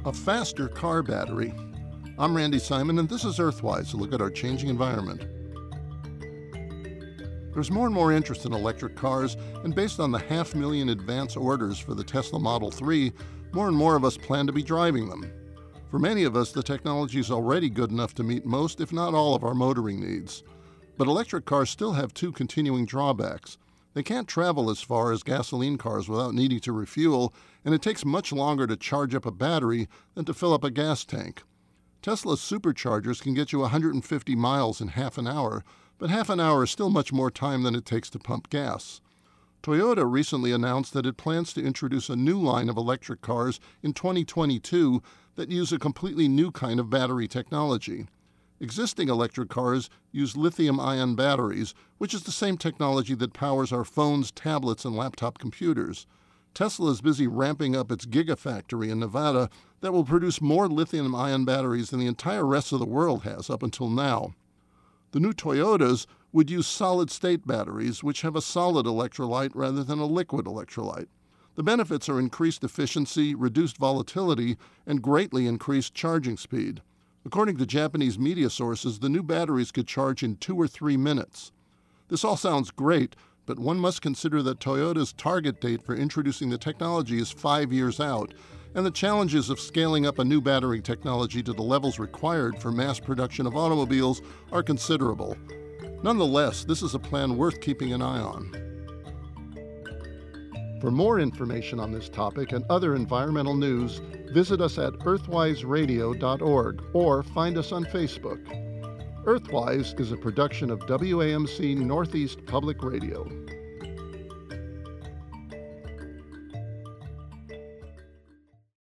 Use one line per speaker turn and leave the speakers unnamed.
A faster car battery. I'm Randy Simon, and this is Earthwise, a look at our changing environment. There's more and more interest in electric cars, and based on the 500,000 advance orders for the Tesla Model 3, more and more of us plan to be driving them. For many of us, the technology is already good enough to meet most, if not all, of our motoring needs. But electric cars still have two continuing drawbacks. They can't travel as far as gasoline cars without needing to refuel, and it takes much longer to charge up a battery than to fill up a gas tank. Tesla's superchargers can get you 150 miles in half an hour, but half an hour is still much more time than it takes to pump gas. Toyota recently announced that it plans to introduce a new line of electric cars in 2022 that use a completely new kind of battery technology. Existing electric cars use lithium-ion batteries, which is the same technology that powers our phones, tablets, and laptop computers. Tesla is busy ramping up its Gigafactory in Nevada that will produce more lithium-ion batteries than the entire rest of the world has up until now. The new Toyotas would use solid-state batteries, which have a solid electrolyte rather than a liquid electrolyte. The benefits are increased efficiency, reduced volatility, and greatly increased charging speed. According to Japanese media sources, the new batteries could charge in 2 or 3 minutes. This all sounds great, but one must consider that Toyota's target date for introducing the technology is 5 years out, and the challenges of scaling up a new battery technology to the levels required for mass production of automobiles are considerable. Nonetheless, this is a plan worth keeping an eye on. For more information on this topic and other environmental news, visit us at earthwiseradio.org or find us on Facebook. Earthwise is a production of WAMC Northeast Public Radio.